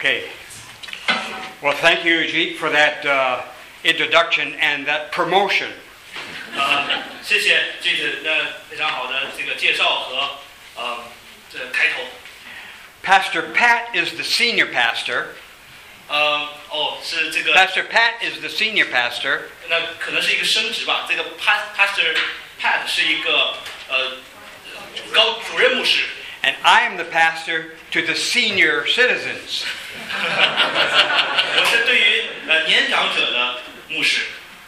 Okay. Well, thank you, Ajit, for that introduction and that promotion. 谢谢这次非常好的这个介绍和这个开头。 Pastor Pat is the senior pastor. 是这个 Pastor Pat is the senior pastor. 那可能是一个升职吧。这个 Pastor Pat 是一个主任牧师。 And I am the pastor to the senior citizens. 我是对于年长者的牧师。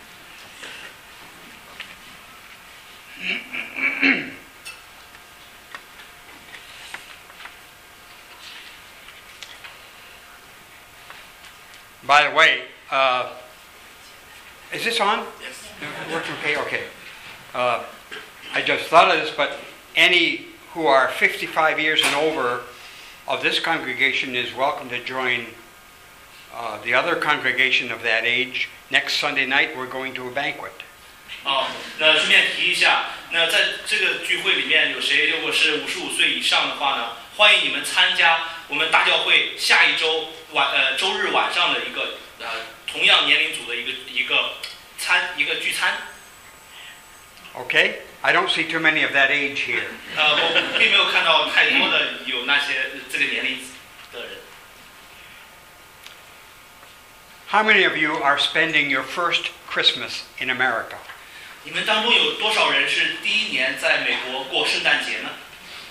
By the way, is this on? Yes. Working okay? Okay. I just thought of this, but any who are 55 years and over of this congregation is welcome to join the other congregation of that age. Next Sunday night, we're going to a banquet. 那顺便提一下，那在这个聚会里面有谁如果是55岁以上的话呢？欢迎你们参加我们大教会下一周周日晚上的一个同样年龄组的一个聚餐。 Okay, I don't see too many of that age here. 我并没有看到太多的有那些这个年龄的人。 How many of you are spending your first Christmas in America? 你们当中有多少人是第一年在美国过圣诞节呢？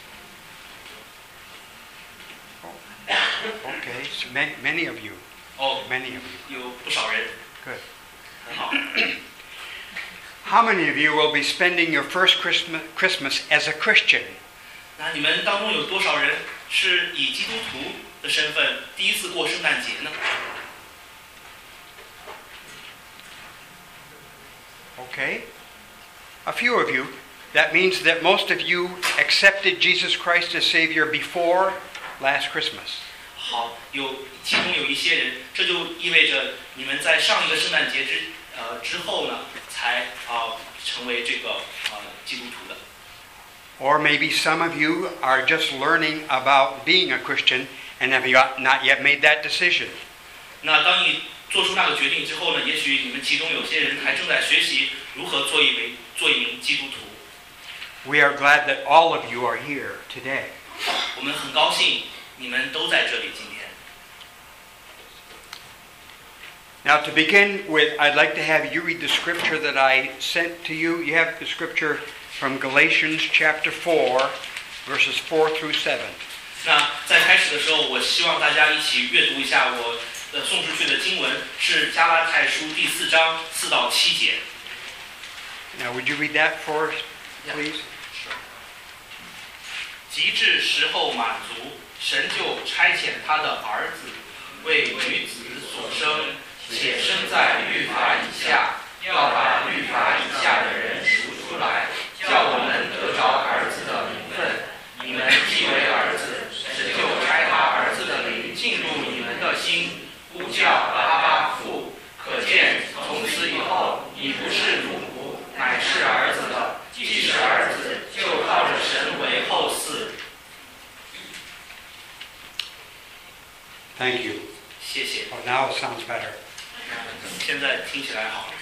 Okay, so many of you. Many of you. 有不少人。 Good. 很好。 How many of you will be spending your first Christmas as a Christian? 那你们当中有多少人是以基督徒的身份第一次过圣诞节呢？ Okay. A few of you. That means that most of you accepted Jesus Christ as Savior before last Christmas. 好，其中有一些人，这就意味着你们在上一个圣诞节之后呢，才成为这个基督徒的。 Or maybe some of you are just learning about being a Christian and have not yet made that decision. 那当你做出那个决定之后呢，也许你们其中有些人还正在学习如何做一名基督徒。 We are glad that all of you are here today. 我们很高兴你们都在这里今天。 Now to begin with, I'd like to have you read the scripture that I sent to you. You have the scripture from Galatians chapter 4, verses 4 through 7. 那在开始的时候，我希望大家一起阅读一下我送出去的经文，是加拉太书第4章4到7节。 Now would you read that for us, please? 及至时候满足，神就差遣他的儿子，为女子所生，且生在律法以下，要把律法以下的人赎出来，叫我们得着儿子的名分。你们既为儿子，神就差他儿子的灵进入你们的心，呼叫阿爸父。可见从此以后，你不是奴仆，乃是儿子了。既是儿子，就靠着神为后嗣。 Thank you. 谢谢。 Oh, now it sounds better. 现在听起来好。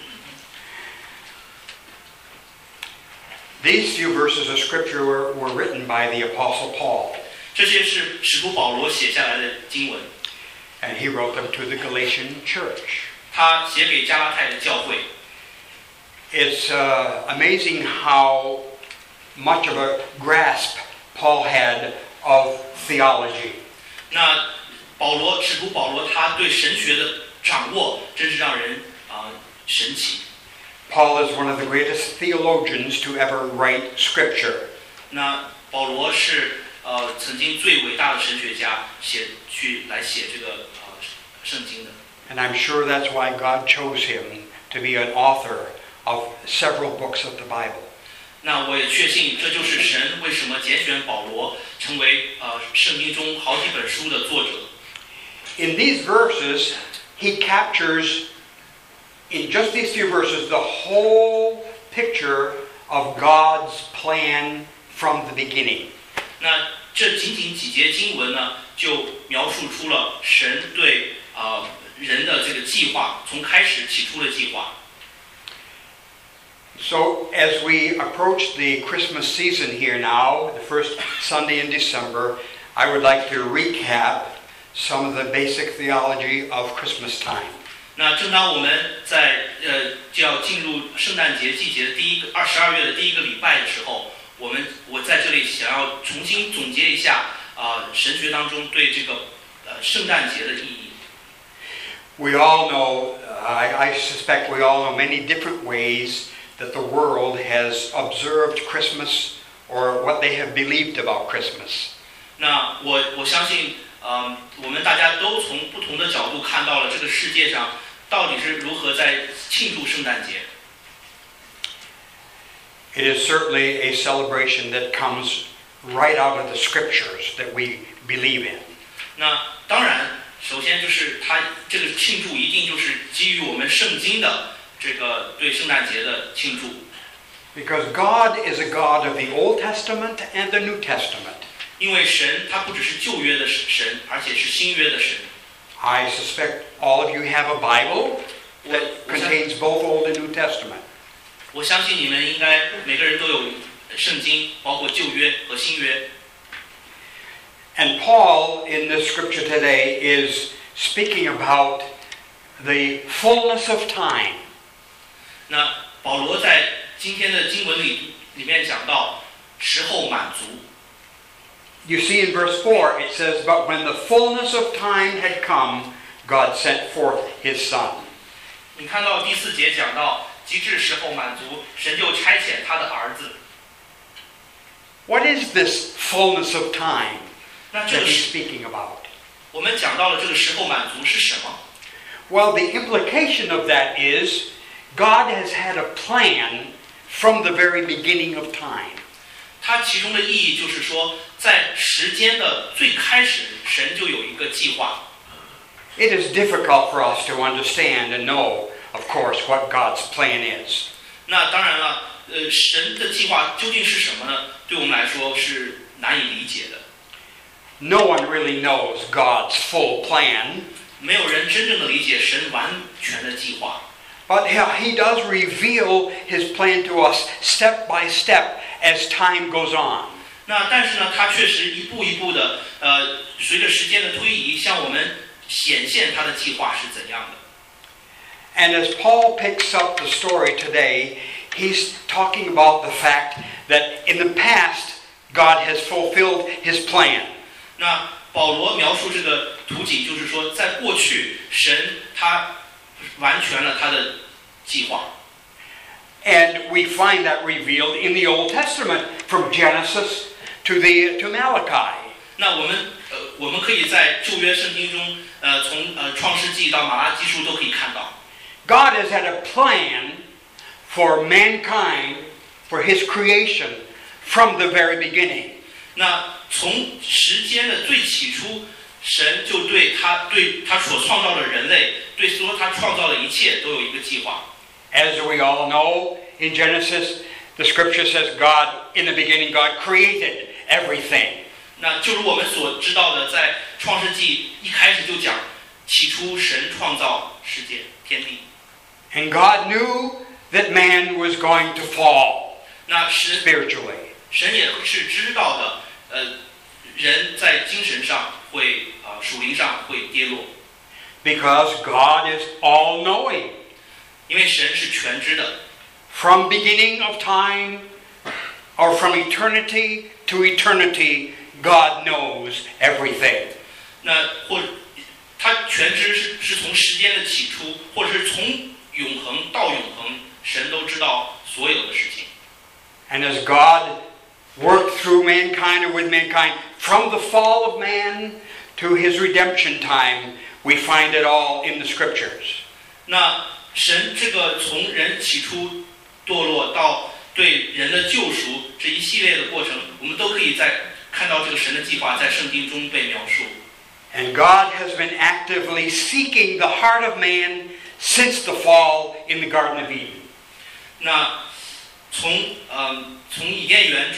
These few verses of scripture were written by the Apostle Paul. 这些是使徒保罗写下来的经文。 And he wrote them to the Galatian church. 他写给加拉太的教会。 It's amazing how much of a grasp Paul had of theology. 那使徒保罗他对神学的掌握，真是让人神奇。 Paul is one of the greatest theologians to ever write scripture. 那保罗是曾经最伟大的神学家，写这个圣经的。 And I'm sure that's why God chose him to be an author of several books of the Bible. 那我也确信，这就是神为什么拣选保罗成为圣经中好几本书的作者。 In these verses, he captures, in just these few verses, the whole picture of God's plan from the beginning. 那这仅仅几节经文呢，就描述出了神对人的这个计划，从开始起初的计划。 So as we approach the Christmas season here now, the first Sunday in December, I would like to recap some of the basic theology of Christmas time. 那正当我们在就要进入圣诞节季节的12月的第一个礼拜的时候，我在这里想要重新总结一下神学当中对这个圣诞节的意义。 We all know, I suspect we all know many different ways that the world has observed Christmas or what they have believed about Christmas. 那我相信，我们大家都从不同的角度看到了这个世界上到底是如何在庆祝圣诞节。 It is certainly a celebration that comes right out of the scriptures that we believe in. 那当然，首先就是它这个庆祝一定就是基于我们圣经的这个对圣诞节的庆祝。 Because God is a God of the Old Testament and the New Testament. 因为神他不只是旧约的神，而且是新约的神。 I suspect all of you have a Bible that contains both Old and New Testament. 我相信你们应该每个人都有圣经，包括旧约和新约。 And Paul in the scripture today is speaking about the fullness of time. 那保罗在今天的经文里面讲到时候满足。 You see in verse 4 it says, "But when the fullness of time had come, God sent forth His Son." 你看到第4节讲到极致时候满足，神就差遣他的儿子。 What is this fullness of time 那这 that 个 he's speaking about? 我们讲到了这个时候满足是什么？ Well, the implication of that is God has had a plan from the very beginning of time. 它其中的意义就是说，在时间的最开始，神就有一个计划。 It is difficult for us to understand and know, of course, what God's plan is. 那当然了，神的计划究竟是什么呢？对我们来说是难以理解的。 No one really knows God's full plan, 没有人真正的理解神完全的计划。 but He does reveal His plan to us step by step as time goes on. 那但是呢，他确实一步一步的，随着时间的推移，向我们显现他的计划是怎样的。 And as Paul picks up the story today, he's talking about the fact that in the past, God has fulfilled His plan. 那保罗描述这个图景，就是说，在过去，神他完全了他的计划。 And we find that revealed in the Old Testament, from Genesis to Malachi. 那我们可以在旧约圣经中，从创世纪到马拉基书都可以看到。 God has had a plan for mankind, for His creation, from the very beginning. 那从时间的最起初，神就对他所创造的人类，对所他创造的一切都有一个计划。 As we all know, in Genesis, the scripture says in the beginning, God created everything. 那就如我们所知道的，在创世纪一开始就讲，起初神创造世界天地。 And God knew that man was going to fall 那 spiritually. 神也是知道的，人在精神上会属灵上会跌落。 Because God is all-knowing. 因为神是全知的。 From beginning of time, or from eternity to eternity, God knows everything. 那他全知是从时间的起初，或者是从永恒到永恒，神都知道所有的事情。 And as God worked through mankind or with mankind, from the fall of man to His redemption time, we find it all in the scriptures. 那神这个从人起初堕落到对人的救赎这一系列的过程，我们都可以看到这个神的计划在圣经中被描述。 And God has been actively seeking the heart of man since the fall in the Garden of Eden. 那从伊甸园中，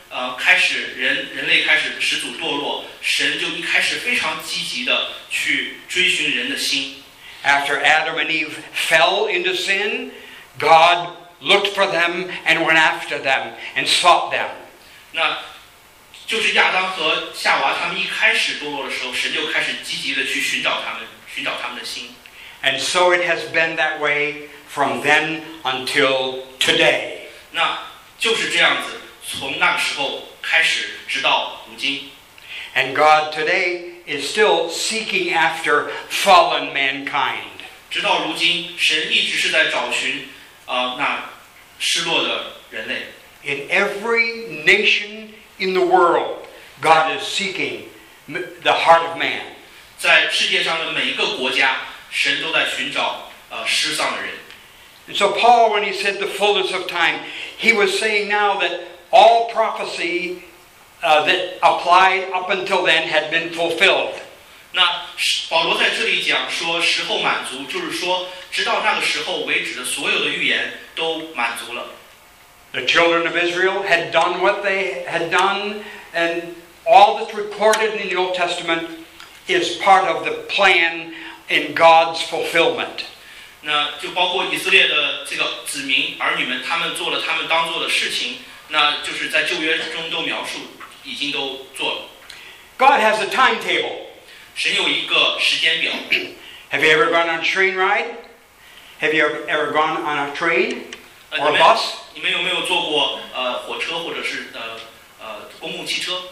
人类开始始祖堕落，神就一开始非常积极的去追寻人的心。 After Adam and Eve fell into sin, God looked for them and went after them and sought them. 那就是亚当和夏娃他们一开始堕落的时候，神就开始积极的去寻找他们的心。 And so it has been that way from then until today. 那就是这样子，从那个时候开始，直到如今。 And God today is still seeking after fallen mankind. 直到如今，神一直是在找寻那失落的人类。 In every nation in the world, God is seeking the heart of man. 在世界上的每一个国家，神都在寻找失丧的人。 And so Paul, when he said the fullness of time, he was saying now that all prophecy that applied up until then had been fulfilled. 那保罗在这里讲说时候满足，就是说直到那个时候为止的所有的预言都满足了。 The children of Israel had done what they had done, and all that's recorded in the Old Testament is part of the plan in God's fulfillment. 那就包括以色列的这个子民儿女们，他们做了他们当做的事情，那就是在旧约中都描述，已经都做了。 God has a timetable. 神有一个时间表。 Have you ever gone on a train ride? Have you ever gone on a train or a bus? 你们有没有坐过火车或者是公共汽车？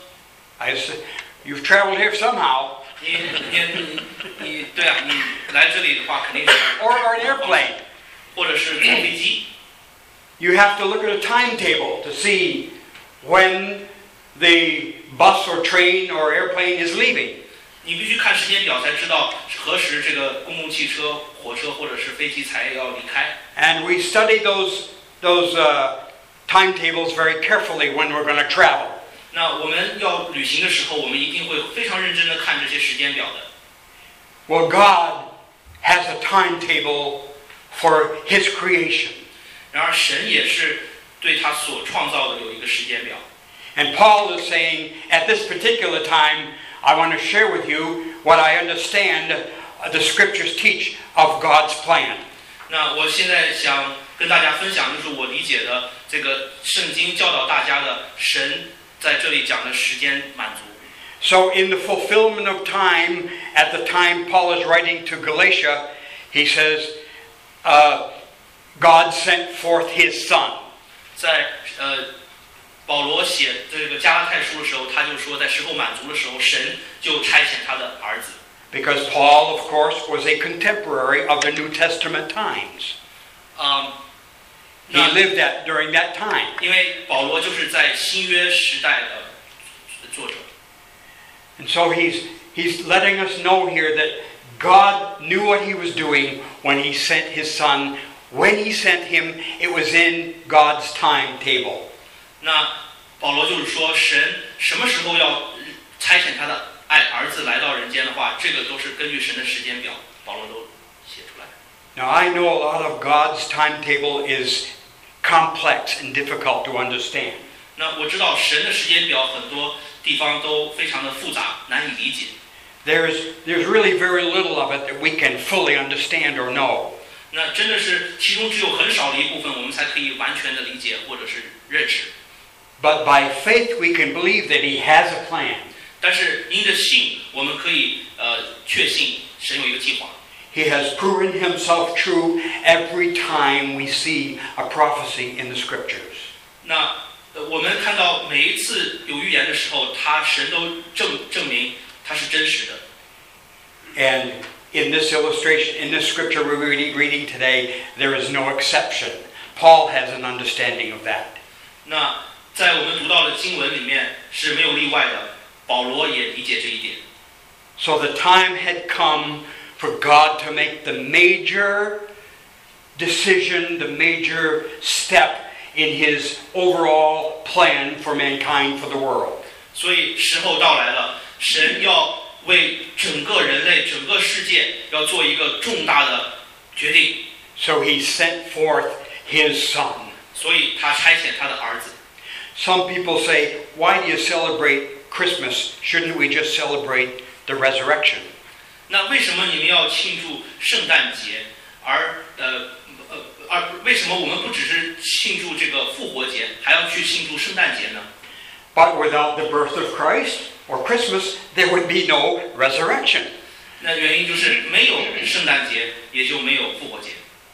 You've traveled here somehow. 你对啊，你来这里的话肯定是 or an airplane. 或者是坐飞机。 You have to look at a timetable to see when the bus or train or airplane is leaving. 你必须看时间表才知道何时这个公共汽车、火车或者是飞机才要离开。 And we study those timetables very carefully when we're going to travel. 那我们要旅行的时候，我们一定会非常认真的看这些时间表的。 Well, God has a timetable for His creation. 然而，神也是对他所创造的有一个时间表。 And Paul is saying, at this particular time, I want to share with you what I understand the Scriptures teach of God's plan. 那我现在想跟大家分享，就是我理解的这个圣经教导大家的神在这里讲的时间满足。 So in the fulfillment of time, at the time Paul is writing to Galatia, he says, God sent forth His Son. 在保罗写这个加拉太书的时候，他就说，在时候满足的时候，神就差遣他的儿子。 Because Paul, of course, was a contemporary of the New Testament times. He lived during that time. 因为保罗就是在新约时代的作者。 And so he's letting us know here that God knew what He was doing when He sent His Son. When He sent Him, it was in God's timetable. 那保罗就是说，神什么时候要差遣他的儿子来到人间的话，这个都是根据神的时间表，保罗都写出来。 Now I know a lot of God's timetable is complex and difficult to understand. 那我知道神的时间表很多地方都非常的复杂，难以理解。 There's really very little of it that we can fully understand or know. 那真的是其中只有很少的一部分，我们才可以完全的理解或者是认识。 But by faith we can believe that He has a plan. 但是因着信，我们可以确信神有一个计划。 He has proven Himself true every time we see a prophecy in the Scriptures. 那我们看到每一次有预言的时候，神都证明它是真实的。 And in this illustration, in this scripture we're reading today, there is no exception. Paul has an understanding of that. 那在我们读到的经文里面是没有例外的，保罗也理解这一点。 So the time had come for God to make the major decision, the major step in His overall plan for mankind, for the world. 所以时候到来了，神要为整个人类、整个世界要做一个重大的决定。 So He sent forth His Son. 所以他差遣他的儿子。 Some people say, why do you celebrate Christmas? Shouldn't we just celebrate the resurrection? 那为什么你们要庆祝圣诞节，而为什么我们不只是庆祝这个复活节，还要去庆祝圣诞节呢？ But without the birth of Christ or Christmas, there would be no resurrection. 那原因就是没有圣诞节，也就没有复活节。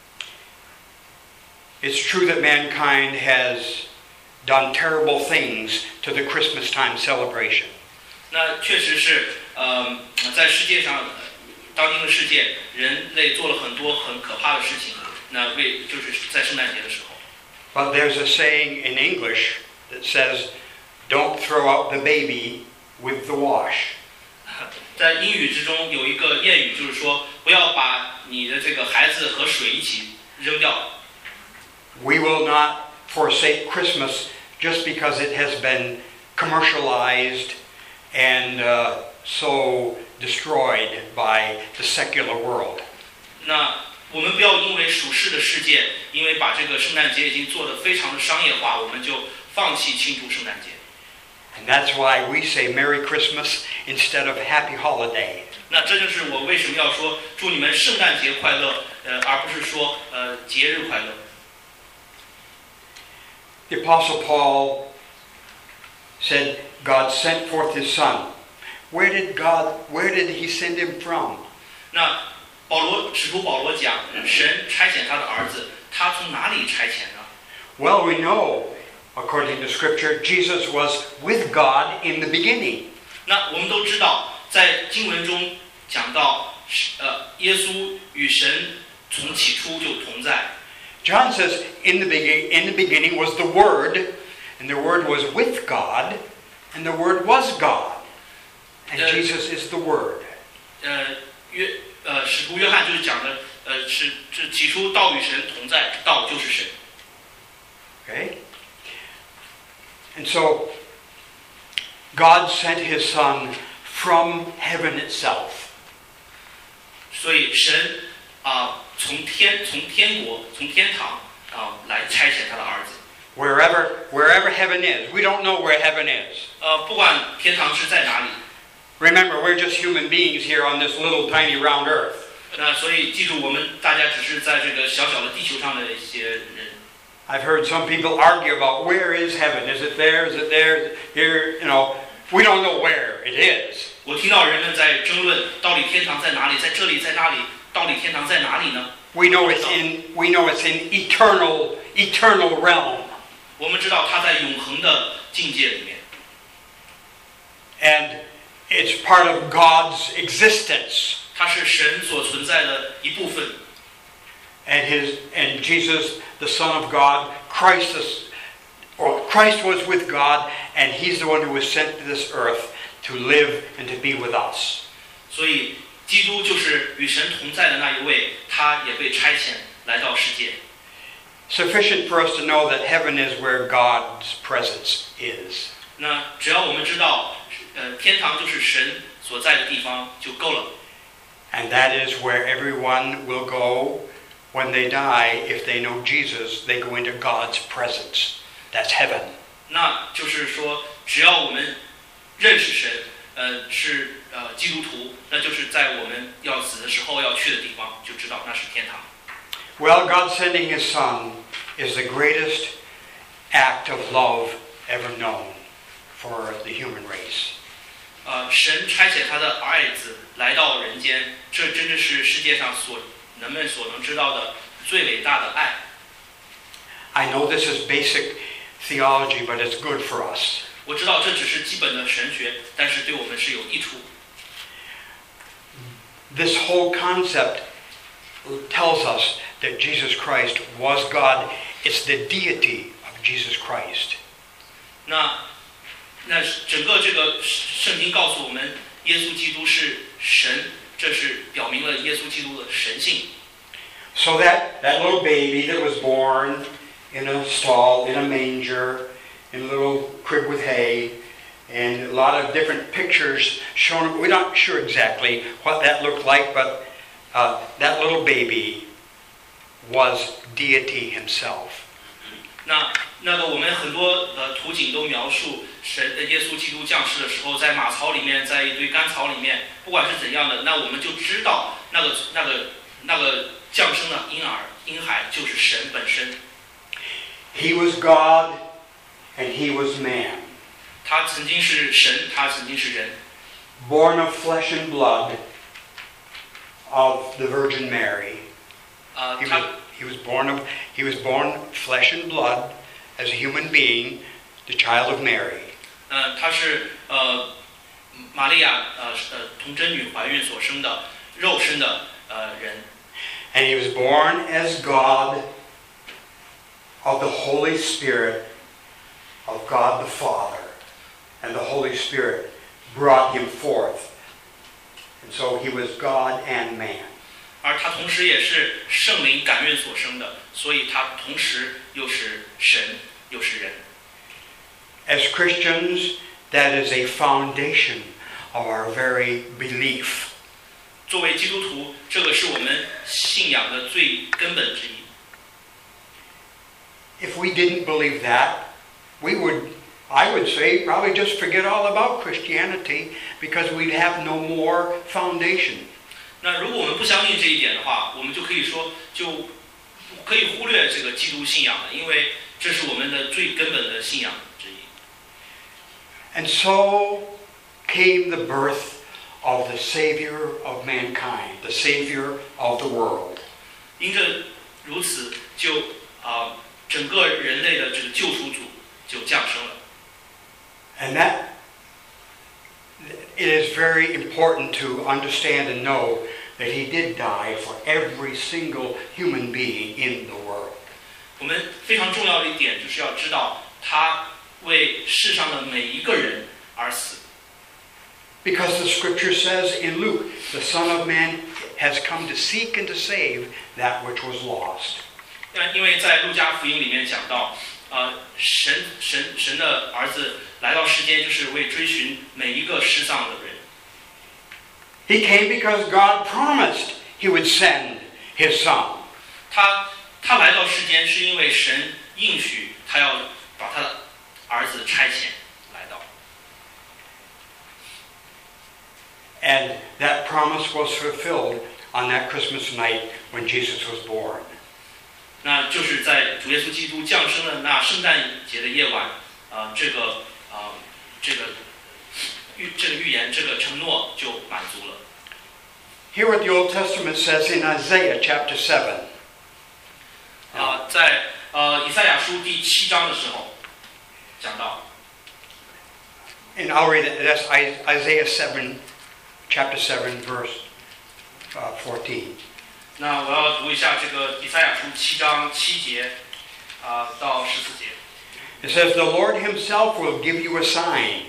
It's true that mankind has done terrible things to the Christmas time celebration. 那确实是，在世界上，当今的世界，人类做了很多很可怕的事情。那就是在圣诞节的时候。 But there's a saying in English that says, "Don't throw out the baby with the wash." 在英语之中有一个谚语，就是说，不要把你的这个孩子和水一起扔掉。 We will not forsake Christmas just because it has been commercialized and so destroyed by the secular world. 那我们不要因为属世的世界，因为把这个圣诞节已经做得非常的商业化，我们就放弃庆祝圣诞节。 And that's why we say Merry Christmas instead of Happy Holiday. 那这就是我为什么要说祝你们圣诞节快乐，而不是说节日快乐。 The Apostle Paul said God sent forth his Son. Where did he send him from? 那使徒保罗讲，神差遣他的儿子，他从哪里差遣呢？ Well, we know, according to Scripture, Jesus was with God in the beginning. 那我们都知道，在经文中讲到，耶稣与神从起初就同在。 John says, in the beginning was the Word, and the Word was with God, and the Word was God. And Jesus is the Word. 使徒约翰就是讲的，是起初道与神同在，道就是神。 Okay? And so, God sent His Son from heaven itself. 所以神从天国从天堂来差遣他的儿子。 Wherever heaven is. We don't know where heaven is. 不管天堂是在哪里。 Remember, we're just human beings here on this little tiny round earth. 那所以记住，我们大家只是在这个小小的地球上的一些人。 I've heard some people argue about where is heaven? Is it there? Is it there? Here? You know, we don't know where it is. 我听到人们在争论，到底天堂在哪里？在这里，在那里？到底天堂在哪里呢？ We know it's in eternal realm. 我们知道它在永恒的境界里面。 And it's part of God's existence. 它是神所存在的一部分。 And Jesus, the Son of God, Christ was with God, and He's the one who was sent to this earth to live and to be with us. 所以基督就是与神同在的那一位，他也被差遣来到世界。 Sufficient for us to know that heaven is where God's presence is. 那只要我们知道，天堂就是神所在的地方就够了。 And that is where everyone will go when they die. If they know Jesus, they go into God's presence. That's heaven. 那就是说，只要我们认识神，是基督徒，那就是在我们要死的时候要去的地方，就知道那是天堂。 Well, God sending His Son is the greatest act of love ever known for the human race. 神差遣他的爱子来到人间，这真的是世界上人们所能知道的最伟大的爱。 I know this is basic theology, but it's good for us. 我知道这只是基本的神学，但是对我们是有益处。 This whole concept tells us that Jesus Christ was God. It's the deity of Jesus Christ. 那整个这个圣经告诉我们，耶稣基督是神，这是表明了耶稣基督的神性。 So that little baby that was born in a stall, in a manger, in a little crib with hay, and a lot of different pictures shown. We're not sure exactly what that looked like, but that little baby was deity himself. 那个我们很多图景都描述神的耶稣基督降世的时候，在马槽里面，在一堆干草里面，不管是怎样的，那我们就知道那个降生的婴孩就是神本身。 He was God and he was man. 他曾经是神，他曾经是人。 Born of flesh and blood of the Virgin Mary. He was born flesh and blood as a human being, the child of Mary. 他是玛利亚童贞女怀孕所生的肉身的人。 And he was born as God of the Holy Spirit of God the Father. And the Holy Spirit brought him forth. And so he was God and man. 而他同时也是圣灵感孕所生的，所以他同时又是神又是人。 As Christians, that is a foundation of our very belief. 作为基督徒，这个是我们信仰的最根本之一。 If we didn't believe that, I would say, probably just forget all about Christianity because we'd have no more foundation. 那如果我们不相信这一点的话，我们就可以说，就可以忽略这个基督信仰了，因为这是我们的最根本的信仰之一。 And so came the birth of the Savior of mankind, the Savior of the world. 因着如此，就整个人类的这个救赎主就降生了。 And that it is very important to understand and know that he did die for every single human being in the world. 我们非常重要的一点就是要知道，他为世上的每一个人而死。 Because the scripture says in Luke, the Son of Man has come to seek and to save that which was lost. 因为在路加福音里面讲到，神的儿子来到世间，就是为追寻每一个失丧的人。 He came because God promised he would send his son. 他来到世间，是因为神应许他要把他的儿子差遣来到。 And that promise was fulfilled on that Christmas night when Jesus was born. 那就是在主耶稣基督降生的那圣诞节的夜晚，这个预言，这个承诺就满足了。 Hear what the Old Testament says in Isaiah chapter 7. 在以赛亚书第7章的时候讲到。 And I'll read it. That's Isaiah 7, chapter 7, verse 14. 那我要读一下这个以赛亚书7章7节到14节。 It says, "The Lord himself will give you a sign."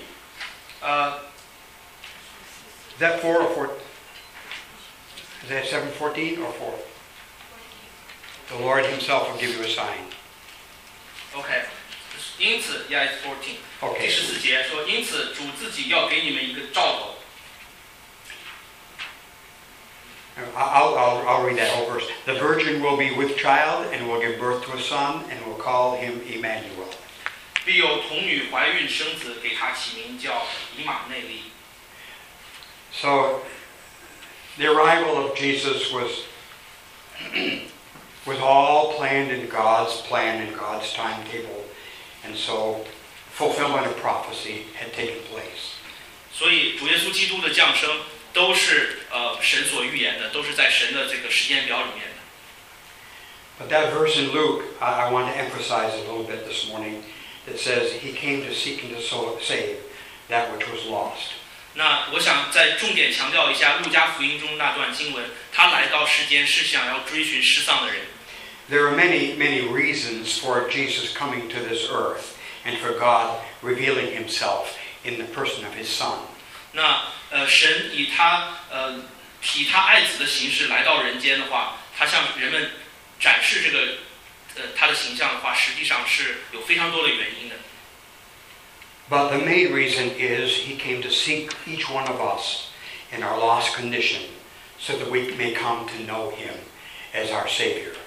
Is that 4 or 4? Isaiah 7:14 or 4? The Lord himself will give you a sign. OK， 因此 ，Yeah, it's 14. OK. 第14节说，因此主自己要给你们一个兆头。 I'll read that whole verse. The virgin will be with child and will give birth to a son and will call him Emmanuel. 必有童女怀孕生子，给他起名叫以马内利。 So, the arrival of Jesus was all planned in God's plan and God's timetable, and so fulfillment of prophecy had taken place. 所以主耶稣基督的降生都是神所预言的，都是在神的这个时间表里面的。 But that verse in Luke, I want to emphasize a little bit this morning. It says he came to seek and to save that which was lost. 那我想再重点强调一下路加福音中那段经文，他来到世间是想要追寻失丧的人。 There are many, many reasons for Jesus coming to this earth and for God revealing himself in the person of his Son. 那神以他爱子的形式来到人间的话，他向人们展示这个他的形象的话，实际上是有非常多的原因的。 But the main reason is he came to seek each one of us in our lost condition so that we may come to know him as our Savior.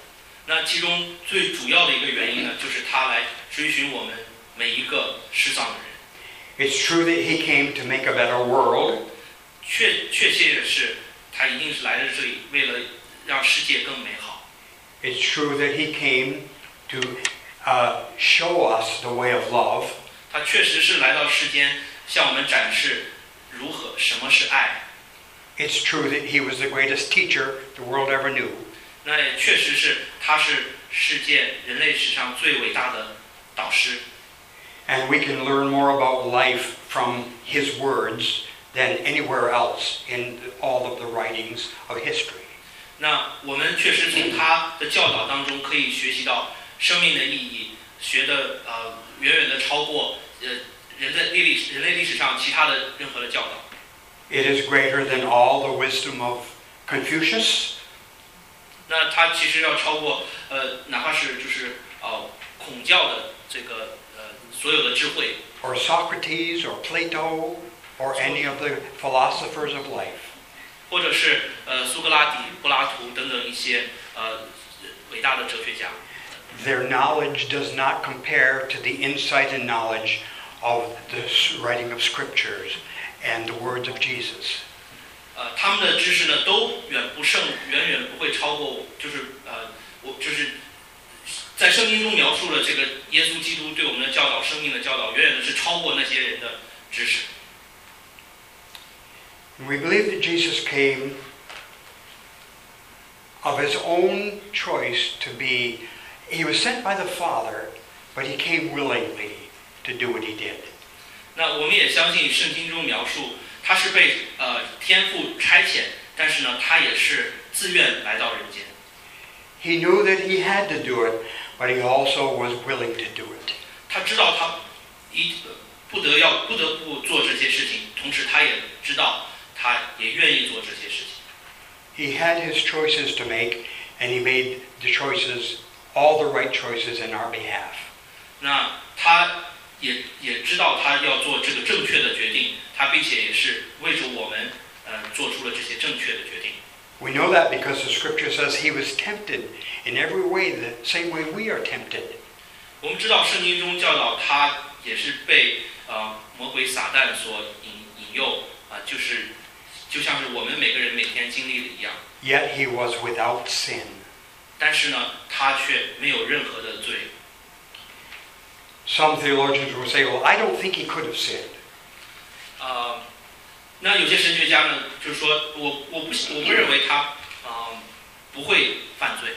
那其中最主要的一个原因呢，就是他来追寻我们每一个失丧的人。 It's true that he came to make a better world. 确切的是，他一定是来到这里，为了让世界更美好。 It's true that he came to show us the way of love. 他确实是来到世间，向我们展示什么是爱。 It's true that he was the greatest teacher the world ever knew. 那也确实是，他是世界人类史上最伟大的导师。 And we can learn more about life from his words than anywhere else in all of the writings of history. 那我们确实从他的教导当中可以学习到生命的意义，学的远远的超过人类历史上其他的任何的教导。 It is greater than all the wisdom of Confucius, 那他其实要超过哪怕是孔教的这个所有的智慧， or Socrates, or Plato, or any of the philosophers of life. 或者是苏格拉底、柏拉图等等一些伟大的哲学家。 Their knowledge does not compare to the insight and knowledge of the writing of scriptures and the words of Jesus. 他们的知识呢，都远远不会超过，在圣经中描述了这个耶稣基督对我们的教导、生命的教导，远远的是超过那些人的知识。 We believe that Jesus came of his own choice to be, he was sent by the Father, but he came willingly to do what he did. 那我们也相信圣经中描述，他是被天父差遣，但是呢，他也是自愿来到人间。 He knew that he had to do it, but he also was willing to do it. 他知道他不得不做这些事情，同时他也知道他也愿意做这些事情。 He had his choices to make, and he made the choices, all the right choices in our behalf. 那他也知道他要做这个正确的决定，他并且也是为着我们做出了这些正确的决定。 We know that because the scripture says he was tempted in every way, the same way we are tempted. 我们知道圣经中教导他也是被魔鬼撒旦所引诱就像是我们每个人每天经历的一样。 Yet he was without sin. 但是呢，他却没有任何的罪。 Some theologians will say, well, I don't think he could have sinned. 那有些神学家呢，就是说我不认为他不会犯罪。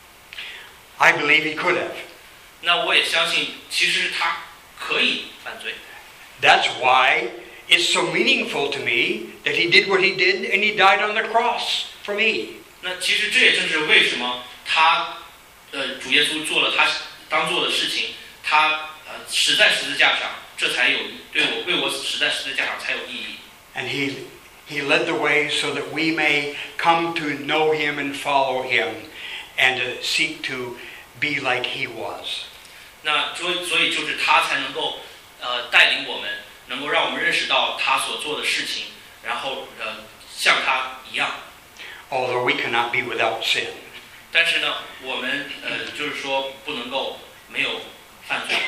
I believe he could have. 那我也相信，其实他可以犯罪。 That's why it's so meaningful to me that he did what he did and he died on the cross for me. 那其实这也正是为什么主耶稣做了他当做的事情，他死在十字架上，这才有为我死在十字架上才有意义。 And he led the way so that we may come to know him and follow him and to seek to be like he was. 那所以就是他才能够带领我们，能够让我们认识到他所做的事情，然后像他一样。 Although we cannot be without sin. 但是呢，我们就是说不能够没有犯罪。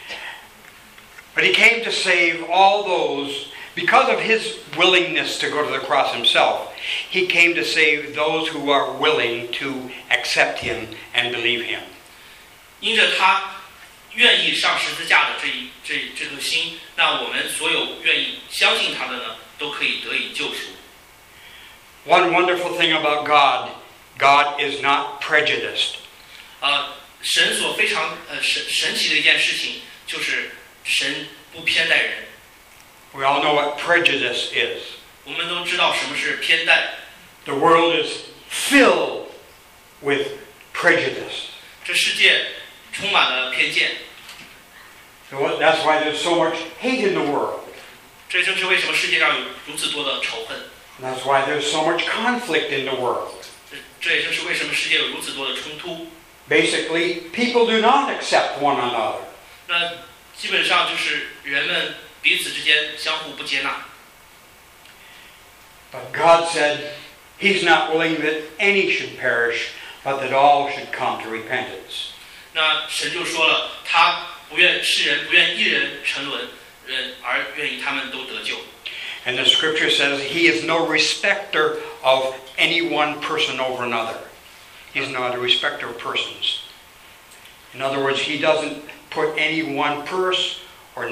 But he came to save all those, because of his willingness to go to the cross himself, he came to save those who are willing to accept him and believe him. 因着他愿意上十字架的这颗心，那我们所有愿意相信他的呢，都可以得以救赎。 One wonderful thing about God, God is not prejudiced. 神所非常神奇的一件事情，就是神不偏待人。 We all know what prejudice is. 我们都知道什么是偏待。 The world is filled with prejudice. 这世界充满了偏见。 That's why there's so much hate in the world. 这正是为什么世界上有如此多的仇恨。 That's why there's so much conflict in the world. 这也正是为什么世界有如此多的冲突。 Basically, people do not accept one another. 那基本上就是人们彼此之间相互不接纳。 But God said He's not willing that any should perish, but that all should come to repentance. 那神就说了，他不愿世人不愿一人沉沦，而愿意他们都得救。 And the scripture says he is no respecter of any one person over another. He's not a respecter of persons. In other words, he doesn't put any one person or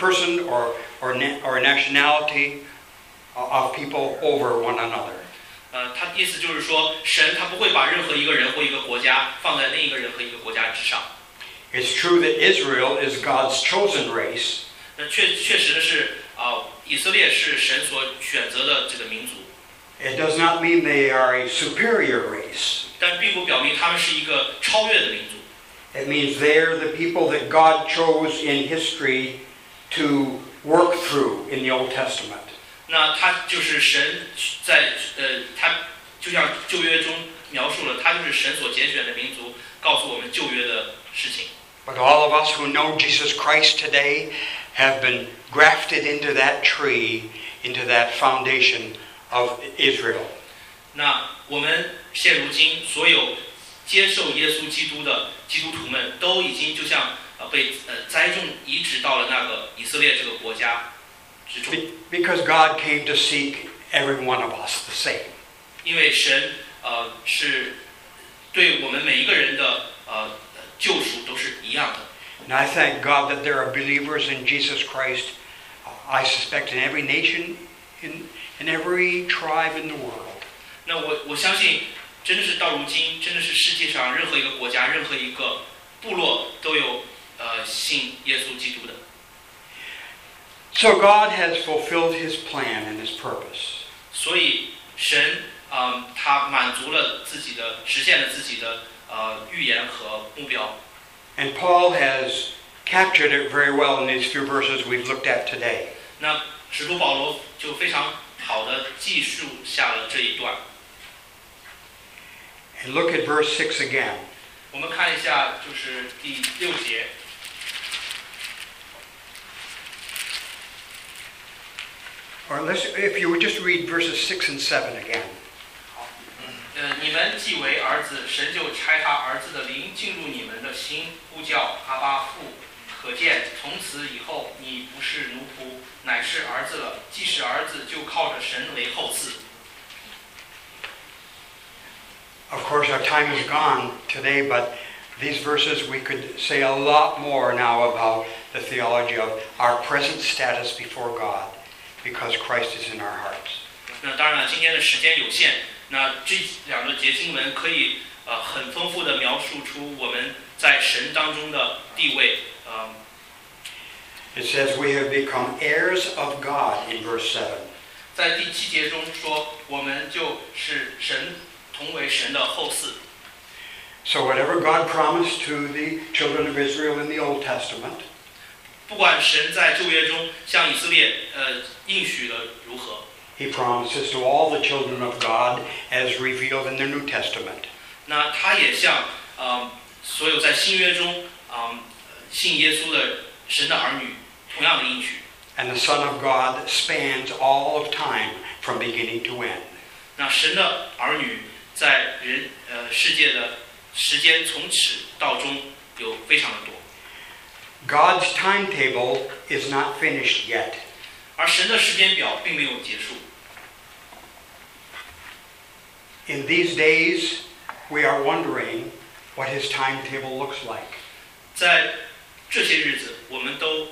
nationality of people over one another. 他意思就是说，神他不会把任何一个人或一个国家放在另一个人和一个国家之上。 It's true that Israel is God's chosen race. 那确实的是，以色列是神所选择的这个民族。 It does not mean they are a superior race. 但并不表明他们是一个超越的民族。 It means they're the people that God chose in history to work through in the Old Testament. 那他就是神在他就像旧约中描述了，他就是神所拣选的民族，告诉我们旧约的事情。 But all of us who know Jesus Christ today have been grafted into that tree, into that foundation of Israel. 那我们现如今所有接受耶稣基督的基督徒们，都已经就像被栽种移植到了那个以色列这个国家之中。 Because God came to seek every one of us the same. 因为神是对我们每一个人的救赎都是一样的。 And I thank God that there are believers in Jesus Christ, I suspect in every nation, in every tribe in the world. 那我相信，真的是到如今，真的是世界上任何一个国家、任何一个部落都有信耶稣基督的。 So God has fulfilled His plan and His purpose. 所以神他满足了自己的，实现了自己的预言和目标。 And Paul has captured it very well in these few verses we've looked at today. 那使徒保罗就非常好的记述下了这一段。 And look at verse 6 again. 我们看一下，就是第6节。 Or if you would just read verses 6 and 7 again. 你们既为儿子，神就差他儿子的灵进入你们的心，呼叫阿爸父。可见从此以后，你不是奴仆，乃是儿子了。既是儿子，就靠着神为后嗣。 Of course, our time is gone today, but these verses we could say a lot more now about the theology of our present status before God, because Christ is in our hearts. 那当然了，今天的时间有限，那这两个节经文可以很丰富的描述出我们在神当中的地位。 It says we have become heirs of God in verse 7. 在第7节中说，我们就是神同为神的后嗣。 So whatever God promised to the children of Israel in the Old Testament, 不管神在旧约中向以色列应许了如何， He promises to all the children of God as revealed in the New Testament. 那他也向所有在新约中信耶稣的神的儿女同样的应许。 And the Son of God spans all of time from beginning to end. 那神的儿女在世界的时间从始到终有非常的多。 God's timetable is not finished yet. 而神的时间表并没有结束。 In these days, we are wondering what His timetable looks like. 在这些日子，我们都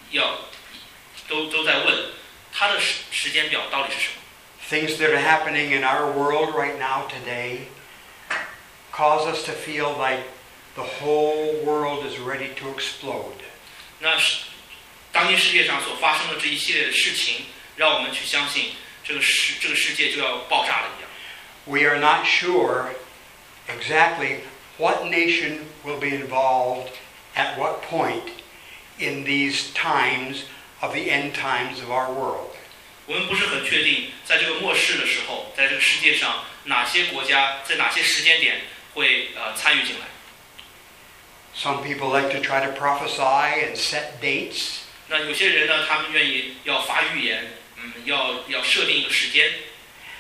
在问他的时间表到底是什么。 Things that are happening in our world right now today cause us to feel like the whole world is ready to explode. 那当今世界上所发生的这一系列的事情，让我们去相信这个世界就要爆炸了一样。 We are not sure exactly what nation will be involved at what point in these times of the end times of our world. 我们不是很确定，在这个末世的时候，在这个世界上哪些国家在哪些时间点会参与进来。 Some people like to try to prophesy and set dates. 那有些人呢，他们愿意要发预言，要设定一个时间。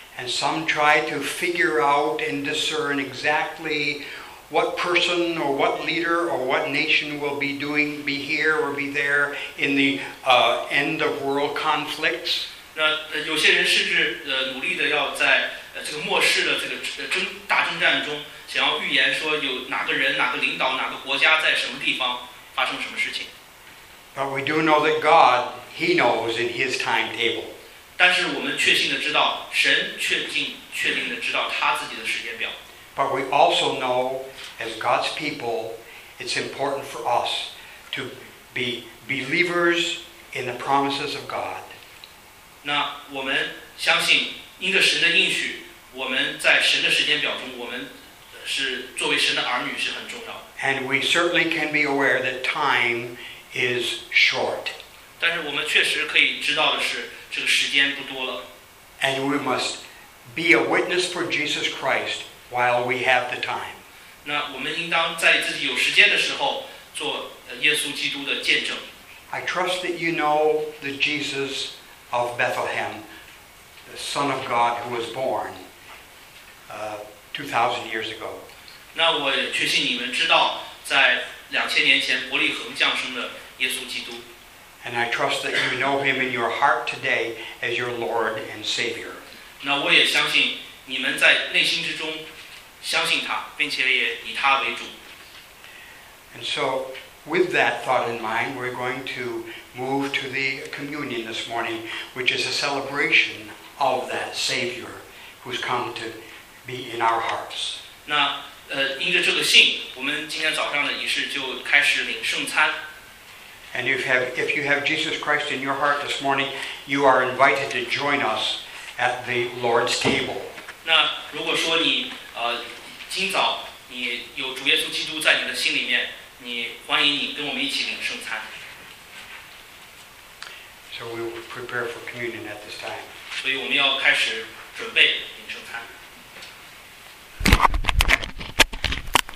and some try to figure out and discern exactly what person or what leader or what nation will be here or be there in the end of world conflicts. 那有些人甚至努力的要在这个末世的这个大征战中，想要预言说有哪个人、哪个领导、哪个国家在什么地方发生什么事情。 But we do know that God, He knows in His timetable. 但是我们确信的知道，神确定的知道他自己的时间表。 But we also know, as God's people, it's important for us to be believers in the promises of God. 那我们相信，因着神的应许，我们在神的时间表中，我们是作为神的儿女是很重要的。 And we certainly can be aware that time is short. 但是我们确实可以知道的是，这个时间不多了。 And we must be a witness for Jesus Christ while we have the time. 那我们应当在自己有时间的时候，做耶稣基督的见证。 I trust that you know the Jesus of Bethlehem, the Son of God who was born 2,000 years ago. 那我也确信你们知道，在2000年前伯利恒降生的耶稣基督。 And I trust that you know Him in your heart today as your Lord and Savior. 那我也相信你们在内心之中相信他，并且也以他为主。 And so, with that thought in mind, we're going to move to the communion this morning, which is a celebration of that Savior who's come to be in our hearts. 那因着这个信，我们今天早上的仪式就开始领圣餐。 And if you have Jesus Christ in your heart this morning, you are invited to join us at the Lord's table. 那如果说你今早你有主耶稣基督在你的心里面，欢迎你跟我们一起领圣餐。 So we will prepare for communion at this time. 所以我们要开始准备领圣餐。